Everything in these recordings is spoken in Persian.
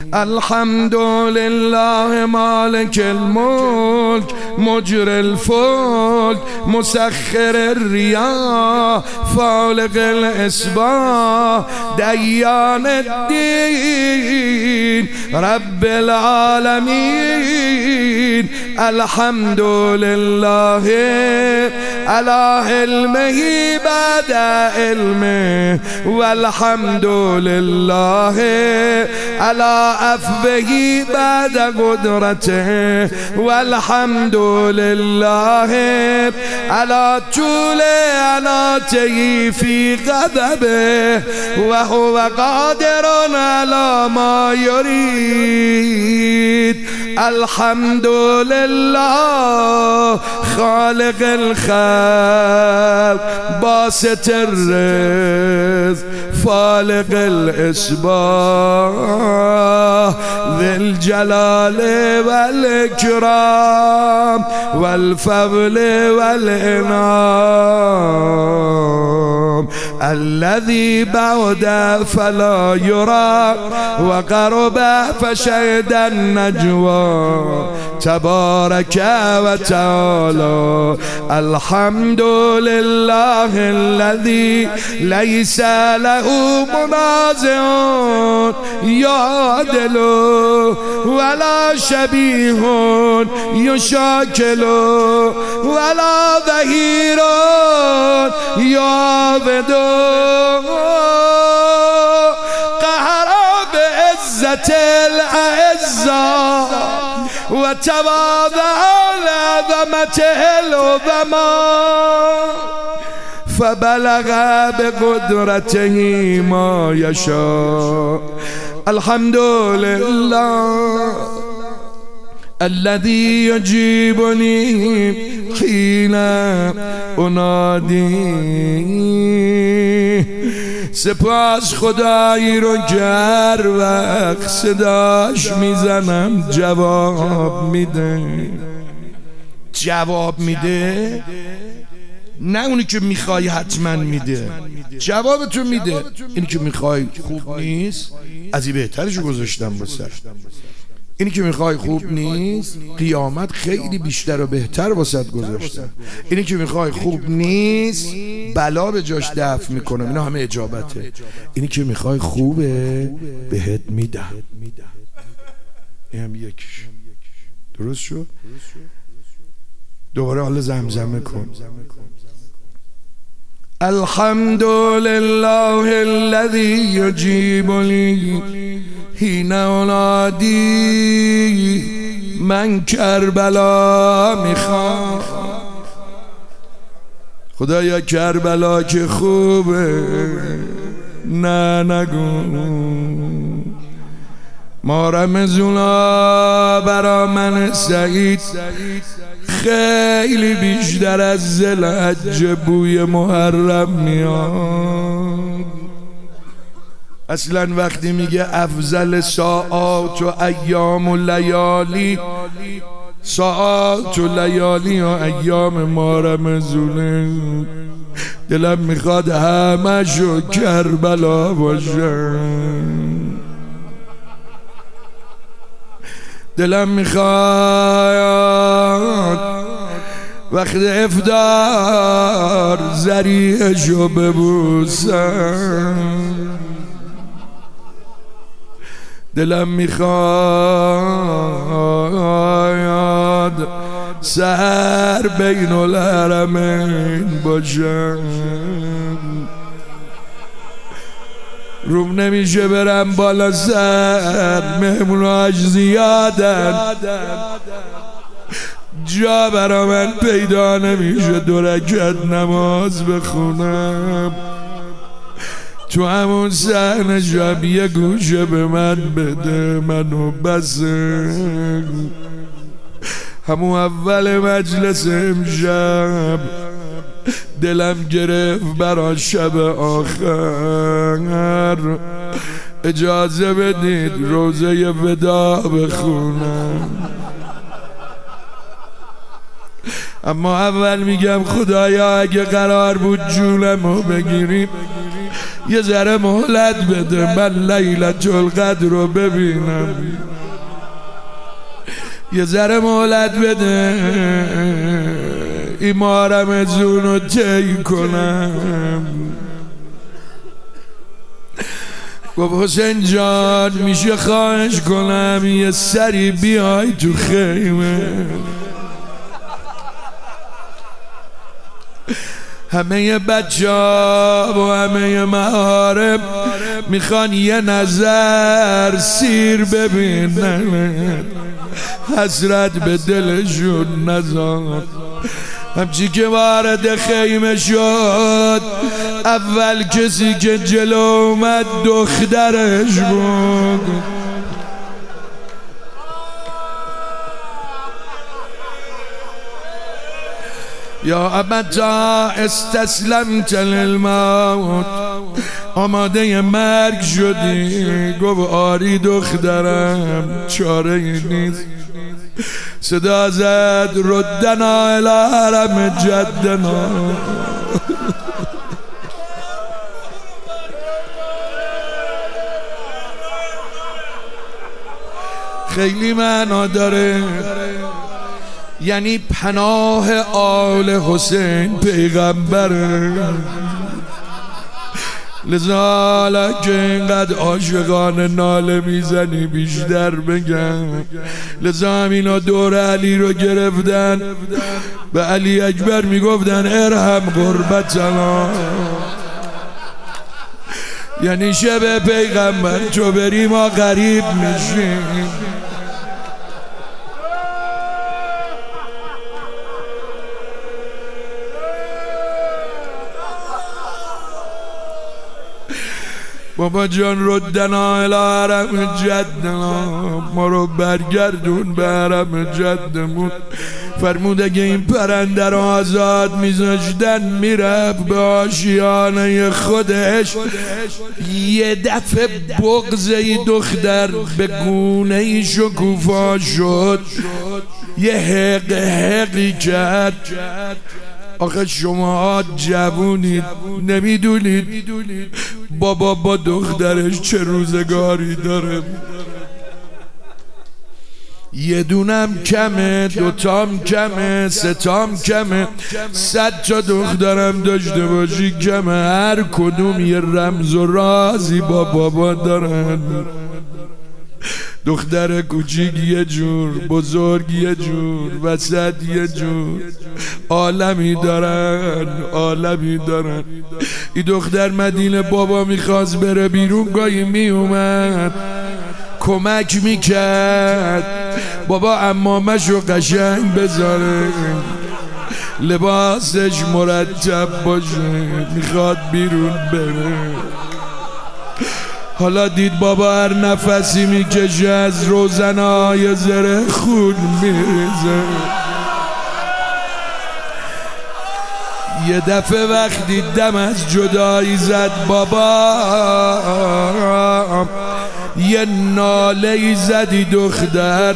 الحمد لله مالك الملك مجري الفلك مسخر الرياح فالق الإصباح ديان الدين رب العالمين الحمد لله على علمه بعد علمه والحمد لله على عفوه بعد قدرته والحمد لله على طول عناته في غضبه وهو قادر على ما يريد الحمد لله خالق الخلق باسط الرزق فالق الإصباح ذي الجلال والإكرام والفضل والإنعام الذي بعد فلا يرى وقرب فشهد النجوى تبارك وتعالى الحمد لله الذي ليس له منازع يعدل ولا شبيه يشاكل ولا ظهير يعبد قهر بعزة الأعزة وتواضع لعظمته العظماء فبلغ بقدرته ما يشاء الحمد لله الذي يجيبني حين أنادي سپاس خدایی رو که هر وقت صداش میزنم جواب میده. جواب میده، نه اونی که میخوای حتما میده، جواب تو میده. اینی که میخوای خوب نیست، از این بهترشو گذاشتم واسه. اینی که میخوای خوب نیست، قیامت خیلی بیشتر و بهتر واسط گذاشتم. اینی که میخوای خوب نیست، بلا به جاش دفع میکنم. اینا همه اجابته. اینی که میخوای خوبه، بهت میدم. این هم یکیش. درست شد؟ دوباره حالا زمزمه کن. الحمد لله الذي يجيبني حين أنادي من کربلا میخوام. خدایا کربلا که خوبه، نه نگو. ما رمزونا برا من سعید خیلی بیشتر از ذوالحجه بوی محرم میاد. اصلا وقتی میگه افضل ساعات و ایام و لیالی، ساعات و لیالی و ایام ما رمزونه، دلم میخواد همه شو کربلا باشه. دلم میخواد وقت افطار ذریعشو ببوسم. دلم میخواد سحر بین الحرمین باشم. روم نمیشه برم بالا سر، مهموناش زیادن، جا برا من پیدا نمیشه 2 رکعت نماز بخونم. تو همون صحنه شب یه گوشه به من بده، منو بسه. همون اول مجلس امشب دلم گرفت برا شب آخر. اجازه بدید روزه ودا بخونم. اما اول میگم خدایا اگه قرار بود جونمو بگیری یه ذره مهلت بده من لیلة القدر رو ببینم، یه ذره مهلت بده این ماه رمضان رو طی کنم. گفت حسین جان میشه خواهش کنم یه سری بیای تو خیمه؟ همه بچه ها و همه محارم میخوان یه نظر سیر ببینن، حسرت به دلشون نزاد. همچی که وارد خیمه شد اول کسی که جلو اومد دخترش بود. یا ابتا استسلمت للموت، آماده مرگ شدی؟ گفت آری دخترم چاره ای نیست. صدا زد ردنا الی حرم جدنا. خیلی معنا داره، یعنی پناه آل حسین پیغمبره. لذا که اینقدر عاشقانه ناله میزنی بیشتر بگم. لذا همینا دور علی رو گرفتن، به علی اکبر میگفتن ارحم غربتنا، یعنی شب پیغمبر تو بری ما غریب میشیم. بابا جان ردنا الی حرم جدنا، ما رو برگردون به حرم جدمون. فرمود اگه این پرنده رو آزاد میذاشتن میرفت به آشیانه خودش. یه دفعه بغضه دختر به گونه شکوفا شد، یه حق حقی کرد. آخه شما جوونید نمیدونید بابا با دخترش چه روزگاری داره. یه دونم کمه، دوتام کمه، ستام کمه، 100 تا دخترم داشته باشی کمه. هر کدوم یه رمز و رازی با بابا دارن. دختر کوچیک یه جور، بزرگ یه جور، وسط یه جور، عالمی دارن، عالمی دارن. این دختر مدینه بابا میخواست بره بیرون گاهی میومد کمک میکرد بابا عمامشو قشنگ بذاره، لباسش مرتب باشه، میخواد بیرون بره. حالا دید بابا هر نفسی میکشه از روزنای زره خون میریزه. یه دفعه وقتی دم از جدایی زد بابا، یه ناله زدی دختر.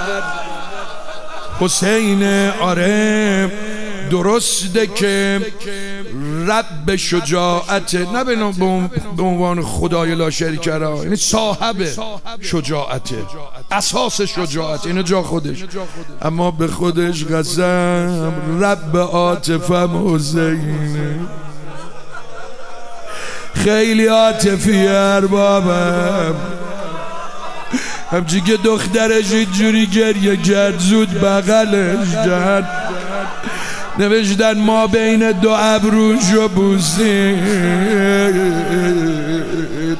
حسین آره درسته که رب شجاعته، نه به عنوان خدای لا شریک له، یعنی صاحب شجاعته، اساس شجاعت، اینو جا خودش. اما به خودش قسم رب عاطفم حسینه. خیلی عاطفی اربابم. همچی که دخترش اینجوری گریه کرد زود بغلش کرد، نوشتن ما بین دو ابروشو بوسید.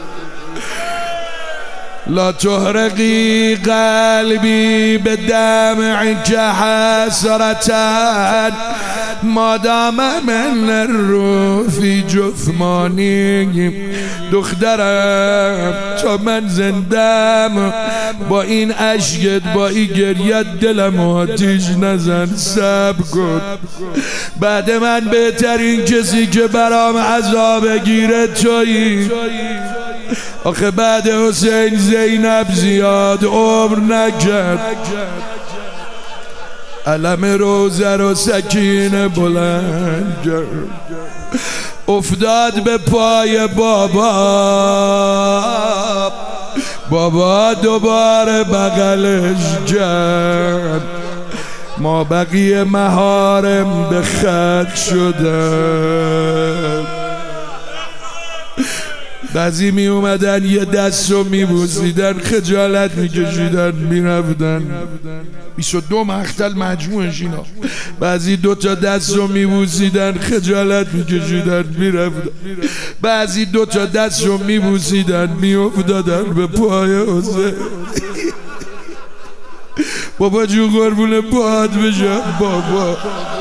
لا تحرقی قلبی به دمعک حسرتن مادام من رو فی جثمانی. دخترم تا من زندم با این عشقت با این گریت دلم آتیش نزن، صبر کن. بعد من بهترین کسی که برام عذاب گیره تویی. آخه بعد حسین زینب زیاد عمر نکرد، علم روزه رو سکینه بلند کرد. افتاد به پای بابا دوباره بغلش کرد. ما بقیه محارم به خط شدن. بعضی می اومدن یه دست رو می بوسیدن، خجالت می کشیدن می رفتن. 22 مقتل مجموعش اینا. بعضی 2 تا دست رو می بوسیدن، خجالت می کشیدن می رفتن. بعضی 2 تا دست رو می بوسیدن، می افتادن به پای حسین. بابا جون قربون پاهات بشم بابا.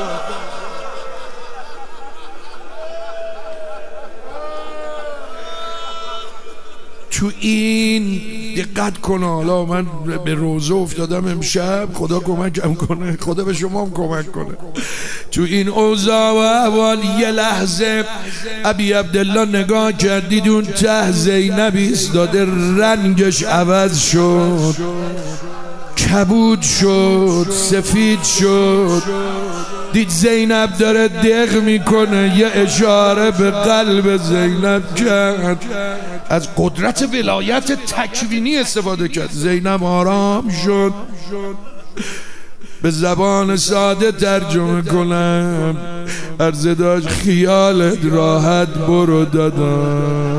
تو این دقت کن. حالا من به روزه افتادم امشب، خدا کمکم کنه، خدا به شما هم کمک کنه. تو این اوضاع و احوال یه لحظه ابی عبدالله نگاه کردید اون ته زینب ایستاده، رنگش عوض شد، کبود شد، سفید شد. دید زینب داره دق میکنه، یه اشاره به قلب زینب کرد، از قدرت ولایت تکوینی استفاده کرد. زینب آرام شد. به زبان ساده ترجمه کنم، عرض داشت خیالت راحت برو دادا.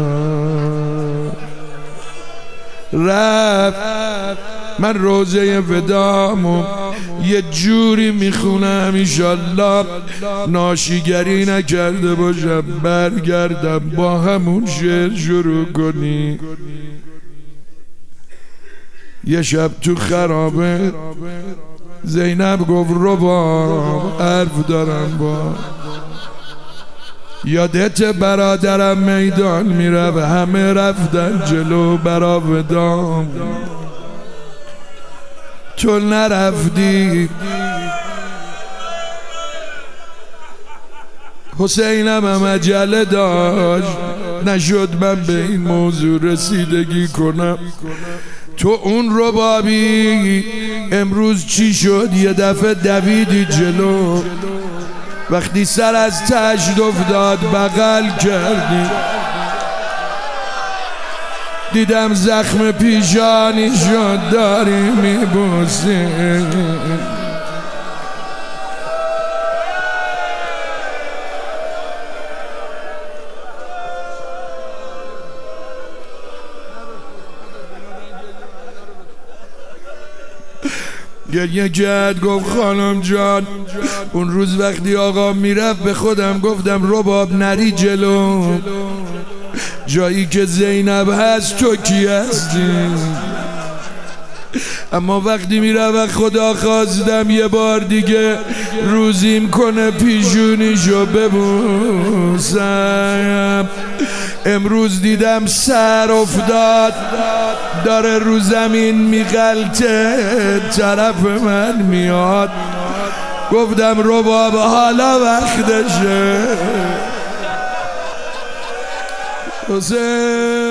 رفت. من روزه ودامو یه جوری میخونم ایشالله ناشیگری نکرده باشم، برگردم با همون شعر شروع کنی. یه شب تو خرابه زینب گفت رباب حرف دارم با یادت برادرم میدان میره، همه رفتن جلو برا ودام، تو نرفتی. حسینم هم عجله داشت، نشد من به این موضوع رسیدگی کنم. تو اون ربابی امروز چی شد؟ یه دفعه دویدی جلو، وقتی سر از تشت افتاد بغل کردی، دیدم زخم پیشانی شد داری میبوسی. گریه کرد، گفت خانم جان اون روز وقتی آقا میرفت به خودم گفتم رباب نری جلو، جایی که زینب هست تو کی هستی؟ اما وقتی میرفت خدا خواستم یه بار دیگه روزیم کنه پیشونیشو ببوسم. امروز دیدم سر افتاد داره رو زمین میغلطه، طرف من میاد. گفتم رباب حالا وقتشه. حسین